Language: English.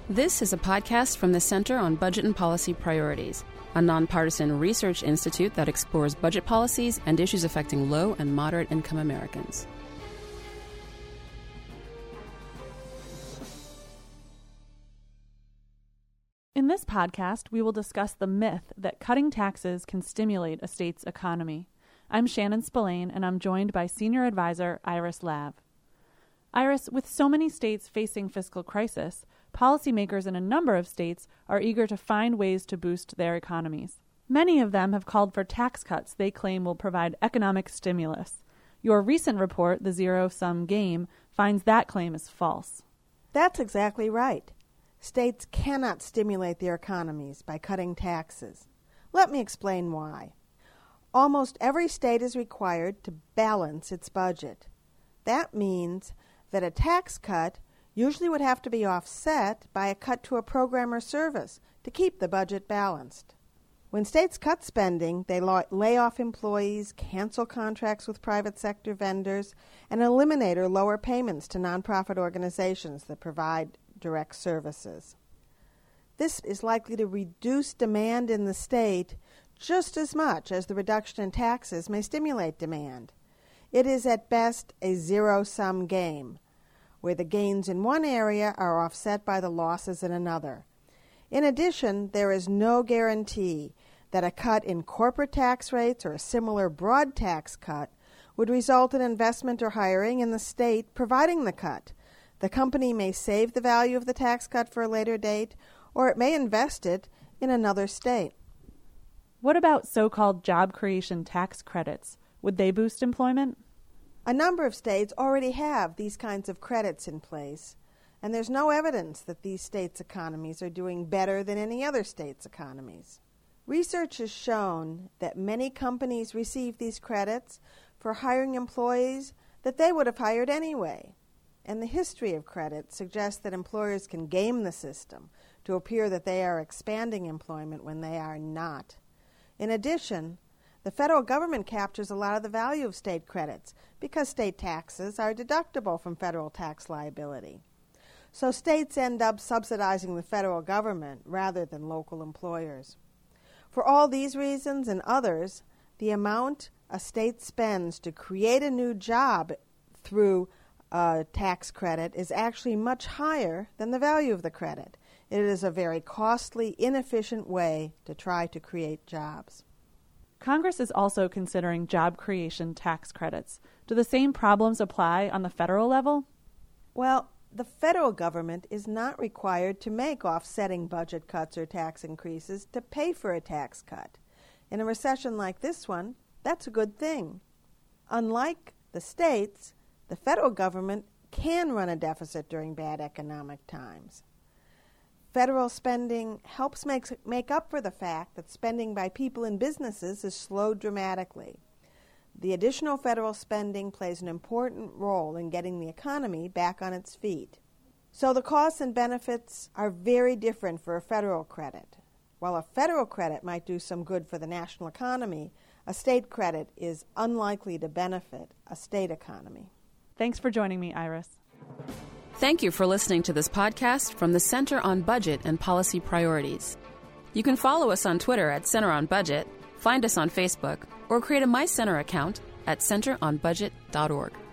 This is a podcast from the Center on Budget and Policy Priorities, a nonpartisan research institute that explores budget policies and issues affecting low and moderate income Americans. In this podcast, we will discuss the myth that cutting taxes can stimulate a state's economy. I'm Shannon Spillane, and I'm joined by Senior Advisor Iris Lav. Iris, with so many states facing fiscal crisis, policymakers in a number of states are eager to find ways to boost their economies. Many of them have called for tax cuts they claim will provide economic stimulus. Your recent report, The Zero-Sum Game, finds that claim is false. That's exactly right. States cannot stimulate their economies by cutting taxes. Let me explain why. Almost every state is required to balance its budget. That means that a tax cut usually would have to be offset by a cut to a program or service to keep the budget balanced. When states cut spending, they lay off employees, cancel contracts with private sector vendors, and eliminate or lower payments to nonprofit organizations that provide direct services. This is likely to reduce demand in the state just as much as the reduction in taxes may stimulate demand. It is at best a zero-sum game, where the gains in one area are offset by the losses in another. In addition, there is no guarantee that a cut in corporate tax rates or a similar broad tax cut would result in investment or hiring in the state providing the cut. The company may save the value of the tax cut for a later date, or it may invest it in another state. What about so-called job creation tax credits? Would they boost employment? A number of states already have these kinds of credits in place, and there's no evidence that these states' economies are doing better than any other states' economies. Research has shown that many companies receive these credits for hiring employees that they would have hired anyway. And the history of credit suggests that employers can game the system to appear that they are expanding employment when they are not. In addition, the federal government captures a lot of the value of state credits because state taxes are deductible from federal tax liability. So states end up subsidizing the federal government rather than local employers. For all these reasons and others, the amount a state spends to create a new job through a tax credit is actually much higher than the value of the credit. It is a very costly, inefficient way to try to create jobs. Congress is also considering job creation tax credits. Do the same problems apply on the federal level? Well, the federal government is not required to make offsetting budget cuts or tax increases to pay for a tax cut. In a recession like this one, that's a good thing. Unlike the states, the federal government can run a deficit during bad economic times. Federal spending helps make up for the fact that spending by people and businesses is slowed dramatically. The additional federal spending plays an important role in getting the economy back on its feet. So the costs and benefits are very different for a federal credit. While a federal credit might do some good for the national economy, a state credit is unlikely to benefit a state economy. Thanks for joining me, Iris. Thank you for listening to this podcast from the Center on Budget and Policy Priorities. You can follow us on Twitter at Center on Budget, find us on Facebook, or create a My Center account at centeronbudget.org.